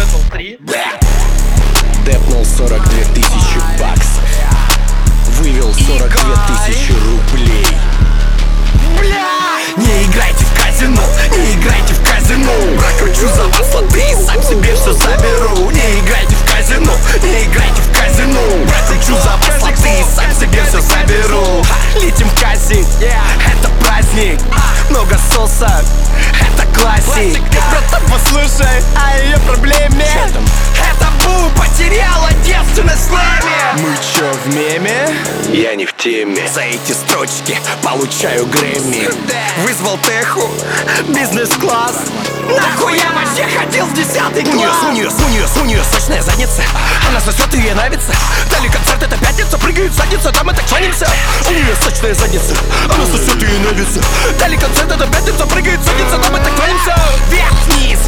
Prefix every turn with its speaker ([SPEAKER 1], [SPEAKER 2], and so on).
[SPEAKER 1] Дэпнул 3.
[SPEAKER 2] Дэпнул 42 тысячи баксов. Вывел 42 тысячи рублей.
[SPEAKER 3] Не играйте в казино, не играйте в казино. Прокручу за вас лоты и сам себе все заберу. Не играйте в казино, не играйте в казино. Прокручу за вас лоты и сам себе все заберу. Летим в казик, это праздник. Много соса, это классик. Братан, послушай о ее проблеме. Это Бу потеряла девственность в слэме.
[SPEAKER 2] Мы чё, в меме? Я не в теме.
[SPEAKER 3] За эти строчки получаю Грэмми. Вызвал теху, бизнес-класс. Нахуй я вообще ходил в 10-й класс. У нее сочная задница. Она сосет и ей нравится. Дали концерт, это пятница. Прыгает задница, там мы так кланяемся. У нее сочная задница. Она сосет и ей нравится. Дали концерт, это пятница. Прыгает задница, там мы так кланяемся. Вверх-вниз,